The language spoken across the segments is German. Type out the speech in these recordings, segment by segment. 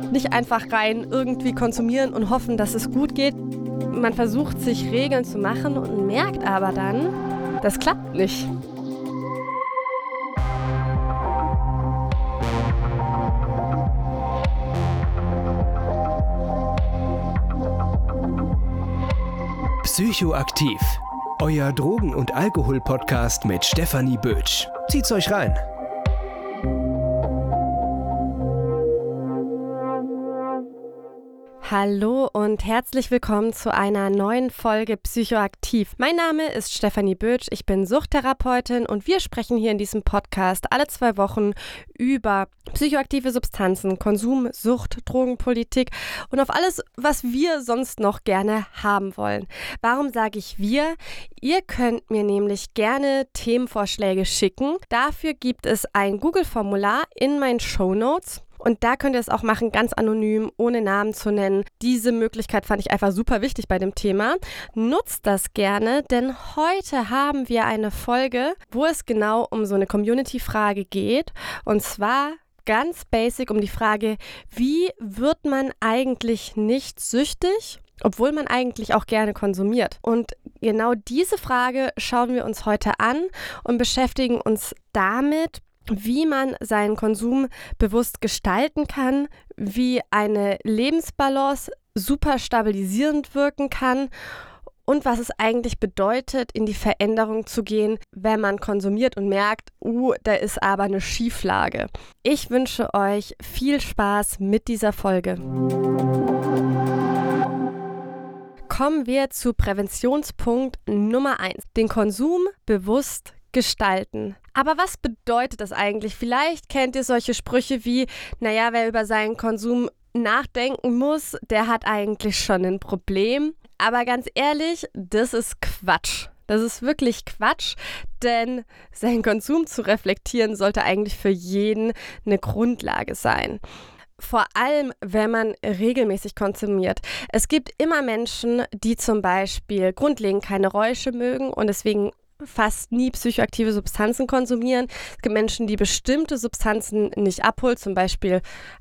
Nicht einfach rein irgendwie konsumieren und hoffen, dass es gut geht. Man versucht, sich Regeln zu machen und merkt aber dann, das klappt nicht. Psychoaktiv. Euer Drogen- und Alkohol-Podcast mit Stefanie Bötsch. Zieht's euch rein. Hallo und herzlich willkommen zu einer neuen Folge Psychoaktiv. Mein Name ist Stefanie Bötsch, ich bin Suchttherapeutin und wir sprechen hier in diesem Podcast alle 2 Wochen über psychoaktive Substanzen, Konsum, Sucht, Drogenpolitik und auf alles, was wir sonst noch gerne haben wollen. Warum sage ich wir? Ihr könnt mir nämlich gerne Themenvorschläge schicken. Dafür gibt es ein Google-Formular in meinen Shownotes. Und da könnt ihr es auch machen, ganz anonym, ohne Namen zu nennen. Diese Möglichkeit fand ich einfach super wichtig bei dem Thema. Nutzt das gerne, denn heute haben wir eine Folge, wo es genau um so eine Community-Frage geht. Und zwar ganz basic um die Frage, wie wird man eigentlich nicht süchtig, obwohl man eigentlich auch gerne konsumiert? Und genau diese Frage schauen wir uns heute an und beschäftigen uns damit, wie man seinen Konsum bewusst gestalten kann, wie eine Lebensbalance super stabilisierend wirken kann und was es eigentlich bedeutet, in die Veränderung zu gehen, wenn man konsumiert und merkt, da ist aber eine Schieflage. Ich wünsche euch viel Spaß mit dieser Folge. Kommen wir zu Präventionspunkt Nummer 1, den Konsum bewusst gestalten. Aber was bedeutet das eigentlich? Vielleicht kennt ihr solche Sprüche wie, wer über seinen Konsum nachdenken muss, der hat eigentlich schon ein Problem. Aber ganz ehrlich, das ist Quatsch. Das ist wirklich Quatsch, denn seinen Konsum zu reflektieren sollte eigentlich für jeden eine Grundlage sein. Vor allem, wenn man regelmäßig konsumiert. Es gibt immer Menschen, die zum Beispiel grundlegend keine Räusche mögen und deswegen fast nie psychoaktive Substanzen konsumieren. Es gibt Menschen, die bestimmte Substanzen nicht abholt, zum Beispiel,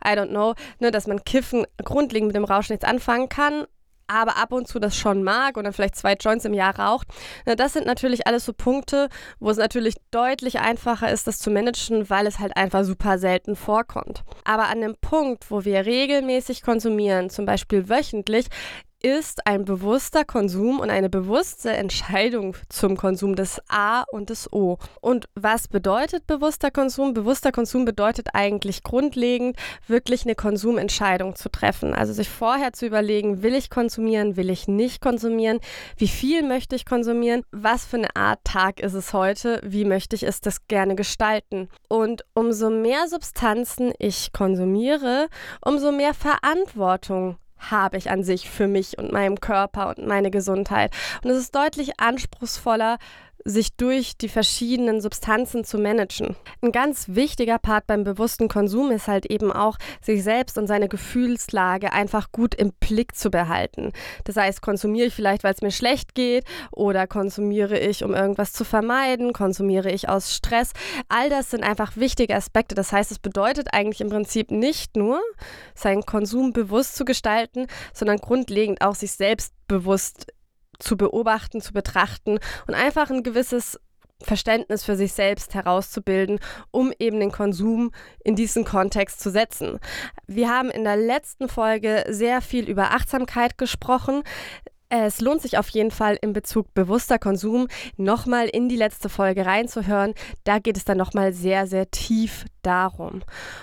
dass man Kiffen grundlegend mit dem Rausch nichts anfangen kann, aber ab und zu das schon mag und dann vielleicht 2 Joints im Jahr raucht. Das sind natürlich alles so Punkte, wo es natürlich deutlich einfacher ist, das zu managen, weil es halt einfach super selten vorkommt. Aber an dem Punkt, wo wir regelmäßig konsumieren, zum Beispiel wöchentlich, ist ein bewusster Konsum und eine bewusste Entscheidung zum Konsum das A und das O. Und was bedeutet bewusster Konsum? Bewusster Konsum bedeutet eigentlich grundlegend, wirklich eine Konsumentscheidung zu treffen. Also sich vorher zu überlegen, will ich konsumieren, will ich nicht konsumieren, wie viel möchte ich konsumieren, was für eine Art Tag ist es heute, wie möchte ich es das gerne gestalten. Und umso mehr Substanzen ich konsumiere, umso mehr Verantwortung habe ich an sich für mich und meinem Körper und meine Gesundheit. Und es ist deutlich anspruchsvoller, sich durch die verschiedenen Substanzen zu managen. Ein ganz wichtiger Part beim bewussten Konsum ist halt eben auch, sich selbst und seine Gefühlslage einfach gut im Blick zu behalten. Das heißt, konsumiere ich vielleicht, weil es mir schlecht geht oder konsumiere ich, um irgendwas zu vermeiden, konsumiere ich aus Stress. All das sind einfach wichtige Aspekte. Das heißt, es bedeutet eigentlich im Prinzip nicht nur, seinen Konsum bewusst zu gestalten, sondern grundlegend auch sich selbst bewusst zu beobachten, zu betrachten und einfach ein gewisses Verständnis für sich selbst herauszubilden, um eben den Konsum in diesen Kontext zu setzen. Wir haben in der letzten Folge sehr viel über Achtsamkeit gesprochen. Es lohnt sich auf jeden Fall in Bezug bewusster Konsum nochmal in die letzte Folge reinzuhören. Da geht es dann nochmal sehr, sehr tief darum.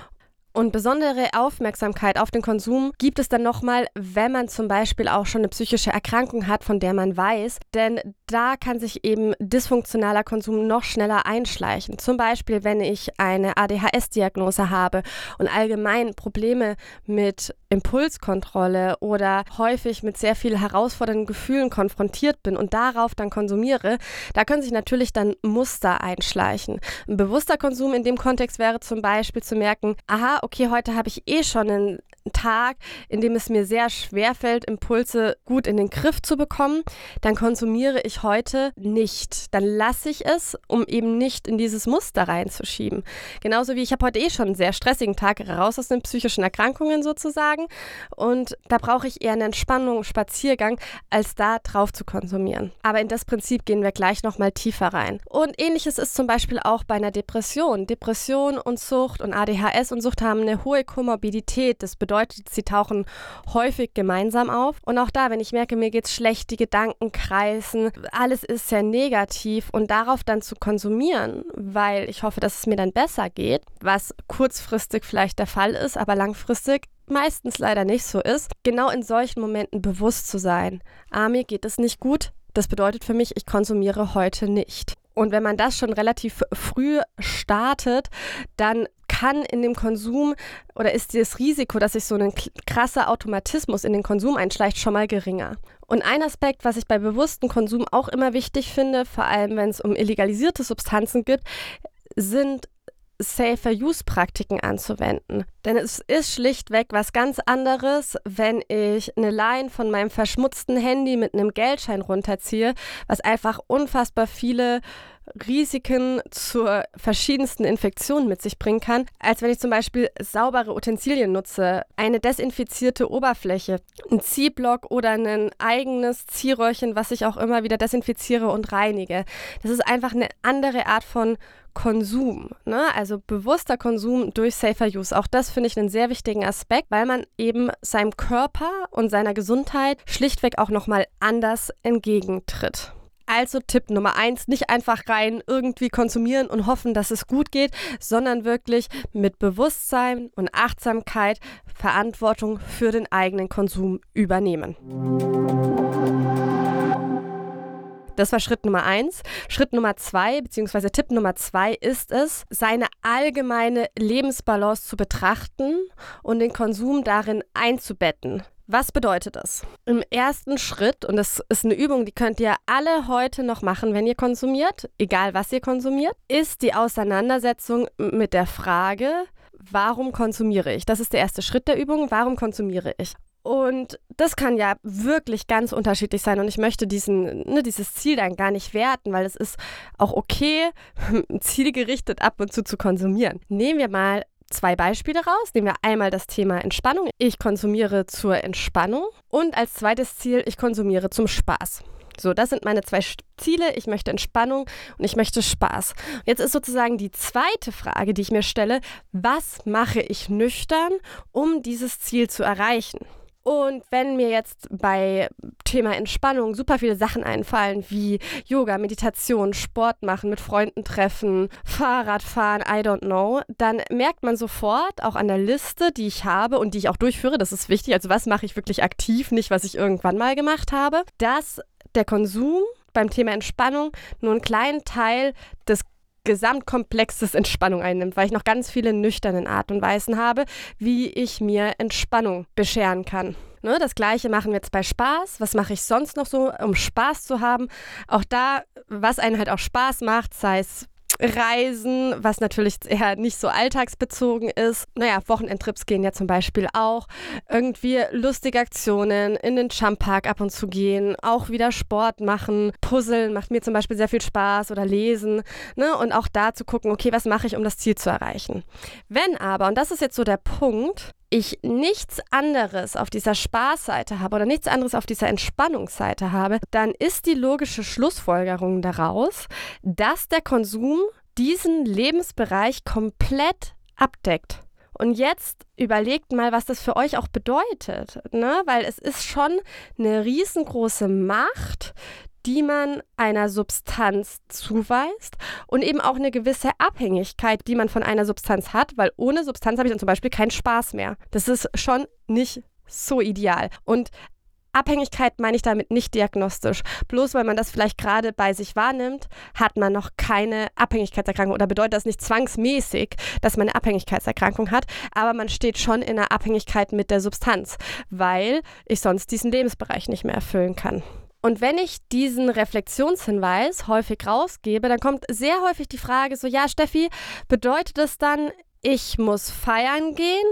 Und besondere Aufmerksamkeit auf den Konsum gibt es dann nochmal, wenn man zum Beispiel auch schon eine psychische Erkrankung hat, von der man weiß. Denn da kann sich eben dysfunktionaler Konsum noch schneller einschleichen. Zum Beispiel, wenn ich eine ADHS-Diagnose habe und allgemein Probleme mit Impulskontrolle oder häufig mit sehr viel herausfordernden Gefühlen konfrontiert bin und darauf dann konsumiere, da können sich natürlich dann Muster einschleichen. Ein bewusster Konsum in dem Kontext wäre zum Beispiel zu merken, aha, okay, heute habe ich schon Tag, in dem es mir sehr schwer fällt, Impulse gut in den Griff zu bekommen, dann konsumiere ich heute nicht. Dann lasse ich es, um eben nicht in dieses Muster reinzuschieben. Genauso wie ich habe heute schon einen sehr stressigen Tag, raus aus den psychischen Erkrankungen sozusagen. Und da brauche ich eher eine Entspannung, einen Spaziergang, als da drauf zu konsumieren. Aber in das Prinzip gehen wir gleich nochmal tiefer rein. Und ähnliches ist zum Beispiel auch bei einer Depression. Depression und Sucht und ADHS und Sucht haben eine hohe Komorbidität. Das bedeutet, sie tauchen häufig gemeinsam auf. Und auch da, wenn ich merke, mir geht's schlecht, die Gedanken kreisen, alles ist sehr negativ und darauf dann zu konsumieren, weil ich hoffe, dass es mir dann besser geht, was kurzfristig vielleicht der Fall ist, aber langfristig meistens leider nicht so ist, genau in solchen Momenten bewusst zu sein. Mir geht es nicht gut, das bedeutet für mich, ich konsumiere heute nicht. Und wenn man das schon relativ früh startet, dann kann in dem Konsum oder ist das Risiko, dass sich so ein krasser Automatismus in den Konsum einschleicht, schon mal geringer. Und ein Aspekt, was ich bei bewusstem Konsum auch immer wichtig finde, vor allem wenn es um illegalisierte Substanzen geht, sind Safer-Use-Praktiken anzuwenden. Denn es ist schlichtweg was ganz anderes, wenn ich eine Line von meinem verschmutzten Handy mit einem Geldschein runterziehe, was einfach unfassbar viele Risiken zur verschiedensten Infektionen mit sich bringen kann, als wenn ich zum Beispiel saubere Utensilien nutze, eine desinfizierte Oberfläche, einen Ziehblock oder ein eigenes Ziehröhrchen, was ich auch immer wieder desinfiziere und reinige. Das ist einfach eine andere Art von Konsum, ne? Also bewusster Konsum durch Safer Use. Auch das finde ich einen sehr wichtigen Aspekt, weil man eben seinem Körper und seiner Gesundheit schlichtweg auch nochmal anders entgegentritt. Also Tipp Nummer 1, nicht einfach rein irgendwie konsumieren und hoffen, dass es gut geht, sondern wirklich mit Bewusstsein und Achtsamkeit Verantwortung für den eigenen Konsum übernehmen. Das war Schritt Nummer 1. Schritt Nummer 2, beziehungsweise Tipp Nummer 2 ist es, seine allgemeine Lebensbalance zu betrachten und den Konsum darin einzubetten. Was bedeutet das? Im ersten Schritt, und das ist eine Übung, die könnt ihr alle heute noch machen, wenn ihr konsumiert, egal was ihr konsumiert, ist die Auseinandersetzung mit der Frage, warum konsumiere ich? Das ist der erste Schritt der Übung, warum konsumiere ich? Und das kann ja wirklich ganz unterschiedlich sein und ich möchte dieses Ziel dann gar nicht werten, weil es ist auch okay, zielgerichtet ab und zu konsumieren. Nehmen wir mal 2 Beispiele raus. Nehmen wir einmal das Thema Entspannung. Ich konsumiere zur Entspannung und als zweites Ziel, ich konsumiere zum Spaß. So, das sind meine 2 Ziele. Ich möchte Entspannung und ich möchte Spaß. Jetzt ist sozusagen die zweite Frage, die ich mir stelle, was mache ich nüchtern, um dieses Ziel zu erreichen? Und wenn mir jetzt bei Thema Entspannung super viele Sachen einfallen, wie Yoga, Meditation, Sport machen, mit Freunden treffen, Fahrrad fahren, I don't know, dann merkt man sofort, auch an der Liste, die ich habe und die ich auch durchführe, das ist wichtig, also was mache ich wirklich aktiv, nicht was ich irgendwann mal gemacht habe, dass der Konsum beim Thema Entspannung nur einen kleinen Teil des Gesamtkomplexes Entspannung einnimmt, weil ich noch ganz viele nüchterne Art und Weisen habe, wie ich mir Entspannung bescheren kann. Ne, das Gleiche machen wir jetzt bei Spaß. Was mache ich sonst noch so, um Spaß zu haben? Auch da, was einen halt auch Spaß macht, sei es Reisen, was natürlich eher nicht so alltagsbezogen ist. Naja, Wochenendtrips gehen ja zum Beispiel auch. Irgendwie lustige Aktionen, in den Jumppark ab und zu gehen, auch wieder Sport machen, Puzzeln macht mir zum Beispiel sehr viel Spaß oder lesen. Ne? Und auch da zu gucken, okay, was mache ich, um das Ziel zu erreichen? Wenn aber, und das ist jetzt so der Punkt, ich nichts anderes auf dieser Spaßseite habe oder nichts anderes auf dieser Entspannungsseite habe, dann ist die logische Schlussfolgerung daraus, dass der Konsum diesen Lebensbereich komplett abdeckt. Und jetzt überlegt mal, was das für euch auch bedeutet, ne? Weil es ist schon eine riesengroße Macht, die man einer Substanz zuweist und eben auch eine gewisse Abhängigkeit, die man von einer Substanz hat, weil ohne Substanz habe ich dann zum Beispiel keinen Spaß mehr. Das ist schon nicht so ideal. Und Abhängigkeit meine ich damit nicht diagnostisch. Bloß weil man das vielleicht gerade bei sich wahrnimmt, hat man noch keine Abhängigkeitserkrankung oder bedeutet das nicht zwangsmäßig, dass man eine Abhängigkeitserkrankung hat, aber man steht schon in einer Abhängigkeit mit der Substanz, weil ich sonst diesen Lebensbereich nicht mehr erfüllen kann. Und wenn ich diesen Reflexionshinweis häufig rausgebe, dann kommt sehr häufig die Frage so, ja Steffi, bedeutet das dann, ich muss feiern gehen?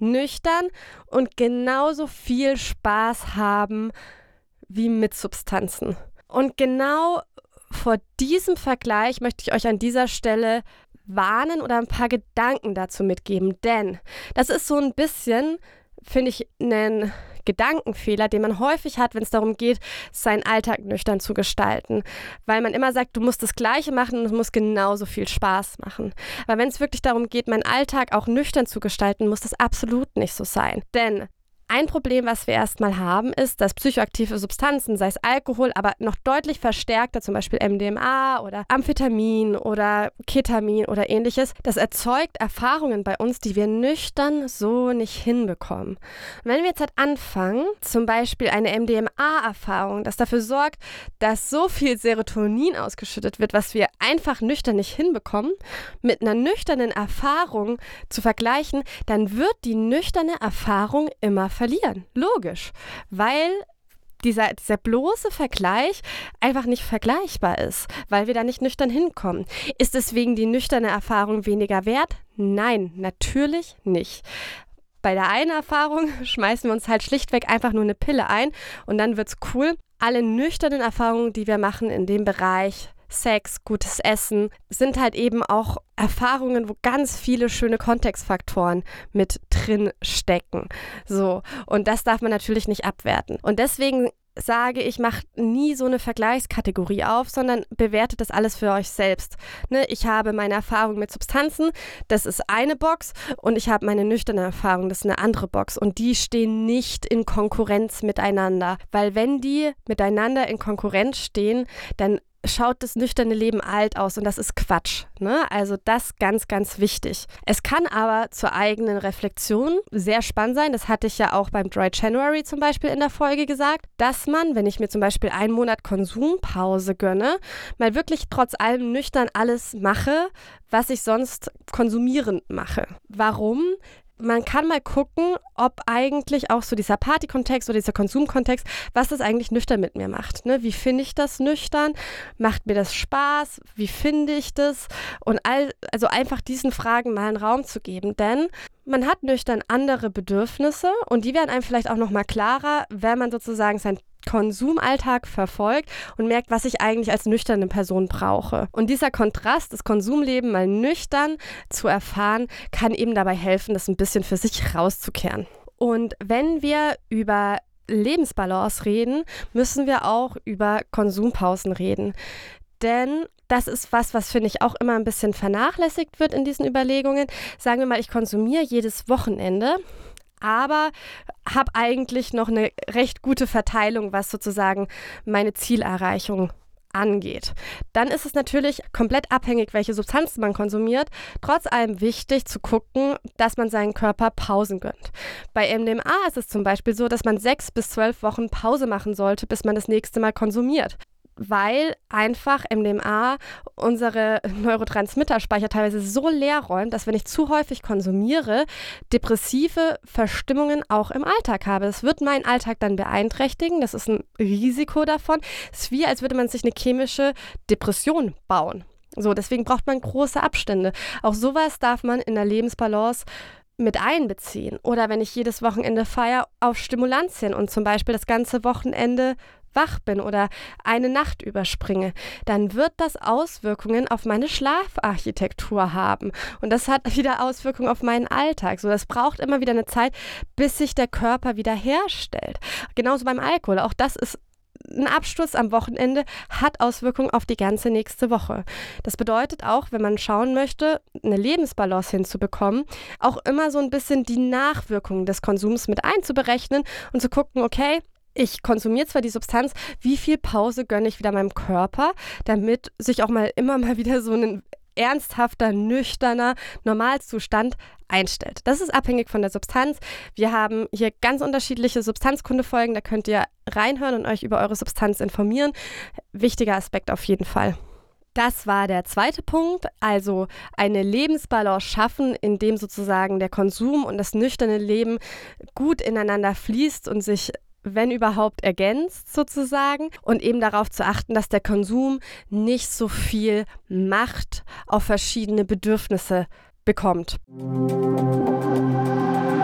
nüchtern und genauso viel Spaß haben wie mit Substanzen. Und genau vor diesem Vergleich möchte ich euch an dieser Stelle warnen oder ein paar Gedanken dazu mitgeben, denn das ist so ein bisschen, finde ich, ein Gedankenfehler, den man häufig hat, wenn es darum geht, seinen Alltag nüchtern zu gestalten. Weil man immer sagt, du musst das Gleiche machen und es muss genauso viel Spaß machen. Aber wenn es wirklich darum geht, meinen Alltag auch nüchtern zu gestalten, muss das absolut nicht so sein. Denn ein Problem, was wir erstmal haben, ist, dass psychoaktive Substanzen, sei es Alkohol, aber noch deutlich verstärkter, zum Beispiel MDMA oder Amphetamin oder Ketamin oder ähnliches, das erzeugt Erfahrungen bei uns, die wir nüchtern so nicht hinbekommen. Und wenn wir jetzt halt anfangen, zum Beispiel eine MDMA-Erfahrung, das dafür sorgt, dass so viel Serotonin ausgeschüttet wird, was wir einfach nüchtern nicht hinbekommen, mit einer nüchternen Erfahrung zu vergleichen, dann wird die nüchterne Erfahrung immer verlieren. Logisch, weil dieser bloße Vergleich einfach nicht vergleichbar ist, weil wir da nicht nüchtern hinkommen. Ist deswegen die nüchterne Erfahrung weniger wert? Nein, natürlich nicht. Bei der einen Erfahrung schmeißen wir uns halt schlichtweg einfach nur eine Pille ein und dann wird's cool. Alle nüchternen Erfahrungen, die wir machen in dem Bereich Sex, gutes Essen, sind halt eben auch Erfahrungen, wo ganz viele schöne Kontextfaktoren mit drin stecken. So, und das darf man natürlich nicht abwerten. Und deswegen sage ich, macht nie so eine Vergleichskategorie auf, sondern bewertet das alles für euch selbst. Ne? Ich habe meine Erfahrung mit Substanzen, das ist eine Box, und ich habe meine nüchterne Erfahrung, das ist eine andere Box. Und die stehen nicht in Konkurrenz miteinander, weil wenn die miteinander in Konkurrenz stehen, dann schaut das nüchterne Leben alt aus und das ist Quatsch. Ne? Also das ganz, ganz wichtig. Es kann aber zur eigenen Reflexion sehr spannend sein, das hatte ich ja auch beim Dry January zum Beispiel in der Folge gesagt, dass man, wenn ich mir zum Beispiel einen Monat Konsumpause gönne, mal wirklich trotz allem nüchtern alles mache, was ich sonst konsumierend mache. Warum? Man kann mal gucken, ob eigentlich auch so dieser Partykontext oder dieser Konsumkontext, was das eigentlich nüchtern mit mir macht. Ne? Wie finde ich das nüchtern? Macht mir das Spaß? Wie finde ich das? Und also einfach diesen Fragen mal einen Raum zu geben, denn man hat nüchtern andere Bedürfnisse und die werden einem vielleicht auch nochmal klarer, wenn man sozusagen sein Konsumalltag verfolgt und merkt, was ich eigentlich als nüchterne Person brauche. Und dieser Kontrast, das Konsumleben mal nüchtern zu erfahren, kann eben dabei helfen, das ein bisschen für sich rauszukehren. Und wenn wir über Lebensbalance reden, müssen wir auch über Konsumpausen reden. Denn das ist was finde ich auch immer ein bisschen vernachlässigt wird in diesen Überlegungen. Sagen wir mal, ich konsumiere jedes Wochenende, aber habe eigentlich noch eine recht gute Verteilung, was sozusagen meine Zielerreichung angeht. Dann ist es natürlich komplett abhängig, welche Substanzen man konsumiert. Trotz allem wichtig zu gucken, dass man seinen Körper Pausen gönnt. Bei MDMA ist es zum Beispiel so, dass man 6 bis 12 Wochen Pause machen sollte, bis man das nächste Mal konsumiert. Weil einfach MDMA unsere Neurotransmitterspeicher teilweise so leer räumt, dass wenn ich zu häufig konsumiere, depressive Verstimmungen auch im Alltag habe. Das wird meinen Alltag dann beeinträchtigen, das ist ein Risiko davon. Es ist wie, als würde man sich eine chemische Depression bauen. So, deswegen braucht man große Abstände. Auch sowas darf man in der Lebensbalance mit einbeziehen. Oder wenn ich jedes Wochenende feiere, auf Stimulantien und zum Beispiel das ganze Wochenende wach bin oder eine Nacht überspringe, dann wird das Auswirkungen auf meine Schlafarchitektur haben. Und das hat wieder Auswirkungen auf meinen Alltag. So, das braucht immer wieder eine Zeit, bis sich der Körper wieder herstellt. Genauso beim Alkohol. Auch das ist ein Absturz am Wochenende, hat Auswirkungen auf die ganze nächste Woche. Das bedeutet auch, wenn man schauen möchte, eine Lebensbalance hinzubekommen, auch immer so ein bisschen die Nachwirkungen des Konsums mit einzuberechnen und zu gucken, okay, ich konsumiere zwar die Substanz, wie viel Pause gönne ich wieder meinem Körper, damit sich auch immer mal wieder so ein ernsthafter, nüchterner Normalzustand einstellt. Das ist abhängig von der Substanz. Wir haben hier ganz unterschiedliche Substanzkundefolgen, da könnt ihr reinhören und euch über eure Substanz informieren. Wichtiger Aspekt auf jeden Fall. Das war der zweite Punkt, also eine Lebensbalance schaffen, in dem sozusagen der Konsum und das nüchterne Leben gut ineinander fließt und sich, wenn überhaupt, ergänzt sozusagen, und eben darauf zu achten, dass der Konsum nicht so viel Macht auf verschiedene Bedürfnisse bekommt.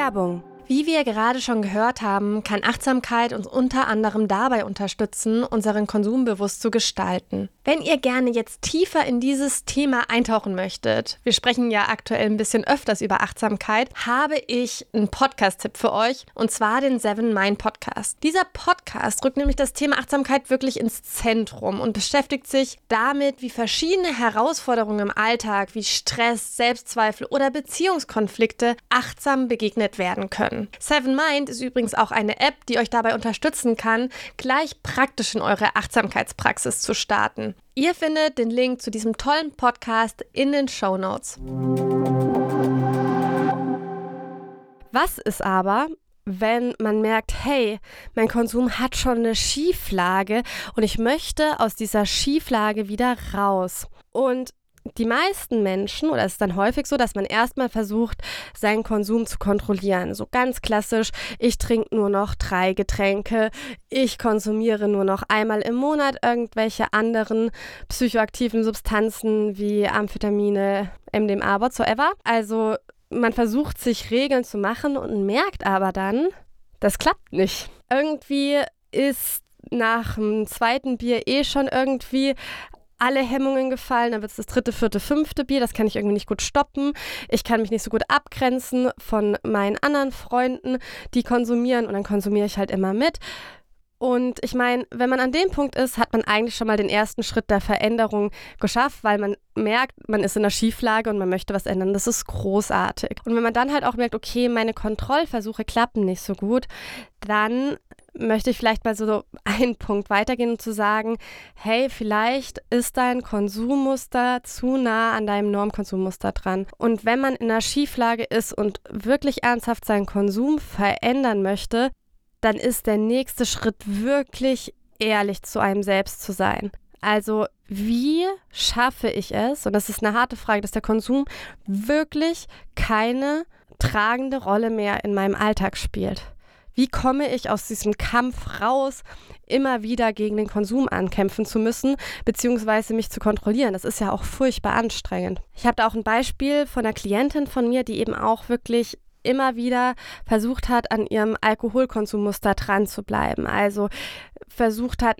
Werbung. Wie wir gerade schon gehört haben, kann Achtsamkeit uns unter anderem dabei unterstützen, unseren Konsum bewusst zu gestalten. Wenn ihr gerne jetzt tiefer in dieses Thema eintauchen möchtet, wir sprechen ja aktuell ein bisschen öfters über Achtsamkeit, habe ich einen Podcast-Tipp für euch, und zwar den 7 Mind Podcast. Dieser Podcast rückt nämlich das Thema Achtsamkeit wirklich ins Zentrum und beschäftigt sich damit, wie verschiedene Herausforderungen im Alltag, wie Stress, Selbstzweifel oder Beziehungskonflikte achtsam begegnet werden können. 7 Mind ist übrigens auch eine App, die euch dabei unterstützen kann, gleich praktisch in eure Achtsamkeitspraxis zu starten. Ihr findet den Link zu diesem tollen Podcast in den Shownotes. Was ist aber, wenn man merkt, hey, mein Konsum hat schon eine Schieflage und ich möchte aus dieser Schieflage wieder raus? Und die meisten Menschen, oder es ist dann häufig so, dass man erstmal versucht, seinen Konsum zu kontrollieren. So ganz klassisch, ich trinke nur noch 3 Getränke, ich konsumiere nur noch einmal im Monat irgendwelche anderen psychoaktiven Substanzen wie Amphetamine, MDMA, whatsoever. Also man versucht, sich Regeln zu machen und merkt aber dann, das klappt nicht. Irgendwie ist nach dem 2. Bier schon irgendwie alle Hemmungen gefallen, dann wird es das 3., 4., 5. Bier, das kann ich irgendwie nicht gut stoppen. Ich kann mich nicht so gut abgrenzen von meinen anderen Freunden, die konsumieren, und dann konsumiere ich halt immer mit. Und ich meine, wenn man an dem Punkt ist, hat man eigentlich schon mal den ersten Schritt der Veränderung geschafft, weil man merkt, man ist in einer Schieflage und man möchte was ändern. Das ist großartig. Und wenn man dann halt auch merkt, okay, meine Kontrollversuche klappen nicht so gut, dann möchte ich vielleicht mal so einen Punkt weitergehen und zu sagen, hey, vielleicht ist dein Konsummuster zu nah an deinem Normkonsummuster dran. Und wenn man in einer Schieflage ist und wirklich ernsthaft seinen Konsum verändern möchte, dann ist der nächste Schritt wirklich ehrlich zu einem selbst zu sein. Also wie schaffe ich es, und das ist eine harte Frage, dass der Konsum wirklich keine tragende Rolle mehr in meinem Alltag spielt? Wie komme ich aus diesem Kampf raus, immer wieder gegen den Konsum ankämpfen zu müssen, beziehungsweise mich zu kontrollieren? Das ist ja auch furchtbar anstrengend. Ich habe da auch ein Beispiel von einer Klientin von mir, die eben auch wirklich immer wieder versucht hat, an ihrem Alkoholkonsummuster dran zu bleiben. Also versucht hat,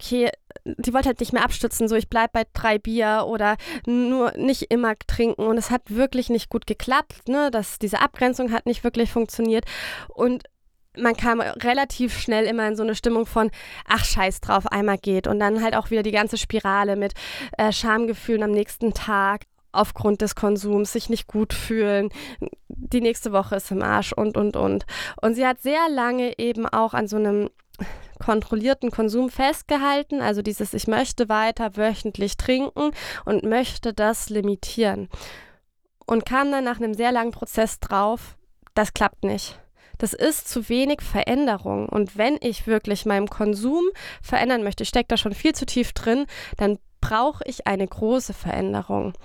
die wollte halt nicht mehr abstützen, so ich bleibe bei 3 Bier oder nur nicht immer trinken, und es hat wirklich nicht gut geklappt, ne? Diese Abgrenzung hat nicht wirklich funktioniert, und man kam relativ schnell immer in so eine Stimmung von, ach scheiß drauf, einmal geht, und dann halt auch wieder die ganze Spirale mit Schamgefühlen am nächsten Tag aufgrund des Konsums, sich nicht gut fühlen, die nächste Woche ist im Arsch und. Und sie hat sehr lange eben auch an so einem kontrollierten Konsum festgehalten, also dieses, ich möchte weiter wöchentlich trinken und möchte das limitieren. Und kam dann nach einem sehr langen Prozess drauf, das klappt nicht. Das ist zu wenig Veränderung. Und wenn ich wirklich meinen Konsum verändern möchte, ich stecke da schon viel zu tief drin, dann brauche ich eine große Veränderung.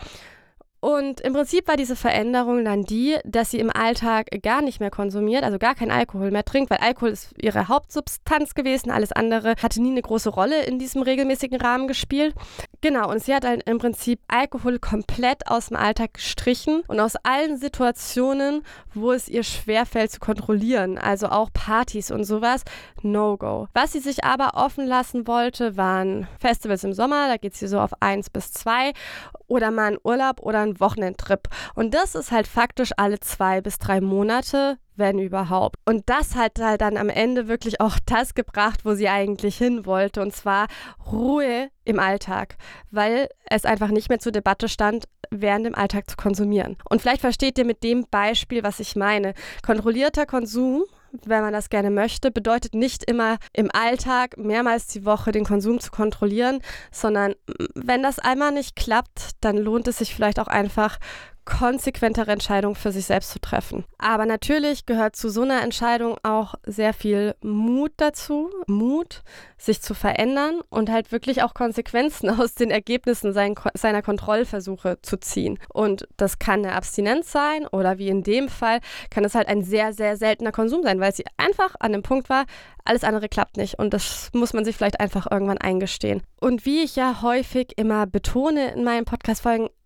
Und im Prinzip war diese Veränderung dann die, dass sie im Alltag gar nicht mehr konsumiert, also gar keinen Alkohol mehr trinkt, weil Alkohol ist ihre Hauptsubstanz gewesen, alles andere hatte nie eine große Rolle in diesem regelmäßigen Rahmen gespielt. Genau, und sie hat dann im Prinzip Alkohol komplett aus dem Alltag gestrichen und aus allen Situationen, wo es ihr schwerfällt zu kontrollieren, also auch Partys und sowas, No-Go. Was sie sich aber offen lassen wollte, waren Festivals im Sommer, da geht sie so auf 1 bis 2, oder mal einen Urlaub oder einen Wochenendtrip. Und das ist halt faktisch alle 2 bis 3 Monate, wenn überhaupt. Und das hat halt dann am Ende wirklich auch das gebracht, wo sie eigentlich hin wollte, und zwar Ruhe im Alltag, weil es einfach nicht mehr zur Debatte stand, während dem Alltag zu konsumieren. Und vielleicht versteht ihr mit dem Beispiel, was ich meine. Kontrollierter Konsum, wenn man das gerne möchte, bedeutet nicht immer im Alltag mehrmals die Woche den Konsum zu kontrollieren, sondern wenn das einmal nicht klappt, dann lohnt es sich vielleicht auch einfach, konsequentere Entscheidungen für sich selbst zu treffen. Aber natürlich gehört zu so einer Entscheidung auch sehr viel Mut dazu. Mut, sich zu verändern und halt wirklich auch Konsequenzen aus den Ergebnissen seiner Kontrollversuche zu ziehen. Und das kann eine Abstinenz sein oder wie in dem Fall kann es halt ein sehr, sehr seltener Konsum sein, weil sie einfach an dem Punkt war, alles andere klappt nicht, und das muss man sich vielleicht einfach irgendwann eingestehen. Und wie ich ja häufig immer betone in meinen Podcast-Folgen,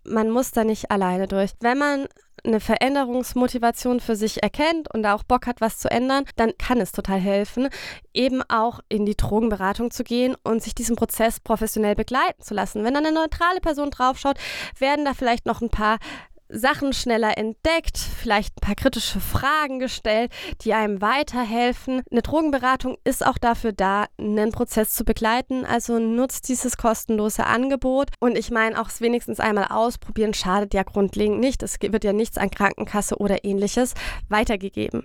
man muss da nicht alleine durch. Wenn man eine Veränderungsmotivation für sich erkennt und da auch Bock hat, was zu ändern, dann kann es total helfen, eben auch in die Drogenberatung zu gehen und sich diesen Prozess professionell begleiten zu lassen. Wenn da eine neutrale Person draufschaut, werden da vielleicht noch ein paar Sachen schneller entdeckt, vielleicht ein paar kritische Fragen gestellt, die einem weiterhelfen. Eine Drogenberatung ist auch dafür da, einen Prozess zu begleiten, also nutzt dieses kostenlose Angebot. Und ich meine, auch es wenigstens einmal ausprobieren schadet ja grundlegend nicht. Es wird ja nichts an Krankenkasse oder ähnliches weitergegeben.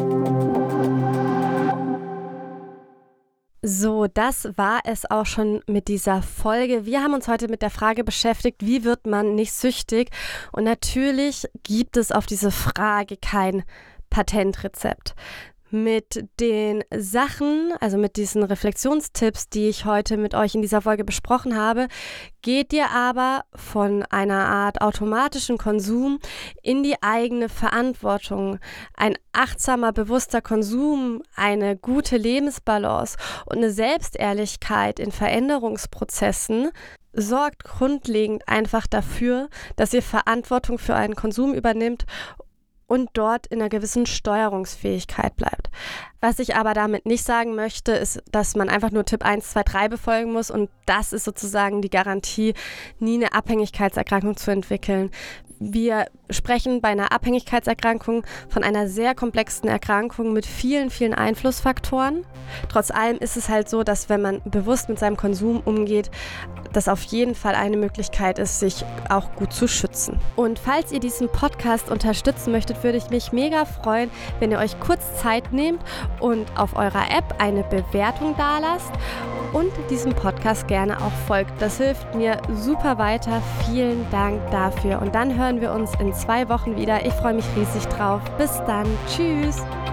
So, das war es auch schon mit dieser Folge. Wir haben uns heute mit der Frage beschäftigt, wie wird man nicht süchtig? Und natürlich gibt es auf diese Frage kein Patentrezept. Mit den Sachen, also mit diesen Reflexionstipps, die ich heute mit euch in dieser Folge besprochen habe, geht ihr aber von einer Art automatischen Konsum in die eigene Verantwortung. Ein achtsamer, bewusster Konsum, eine gute Lebensbalance und eine Selbstehrlichkeit in Veränderungsprozessen sorgt grundlegend einfach dafür, dass ihr Verantwortung für einen Konsum übernimmt und dort in einer gewissen Steuerungsfähigkeit bleibt. Was ich aber damit nicht sagen möchte, ist, dass man einfach nur Tipp 1, 2, 3 befolgen muss und das ist sozusagen die Garantie, nie eine Abhängigkeitserkrankung zu entwickeln. Wir sprechen bei einer Abhängigkeitserkrankung von einer sehr komplexen Erkrankung mit vielen, vielen Einflussfaktoren. Trotz allem ist es halt so, dass wenn man bewusst mit seinem Konsum umgeht, das auf jeden Fall eine Möglichkeit ist, sich auch gut zu schützen. Und falls ihr diesen Podcast unterstützen möchtet, würde ich mich mega freuen, wenn ihr euch kurz Zeit nehmt und auf eurer App eine Bewertung dalasst und diesem Podcast gerne auch folgt. Das hilft mir super weiter. Vielen Dank dafür. Und dann hören wir uns in 2 Wochen wieder. Ich freue mich riesig drauf. Bis dann. Tschüss.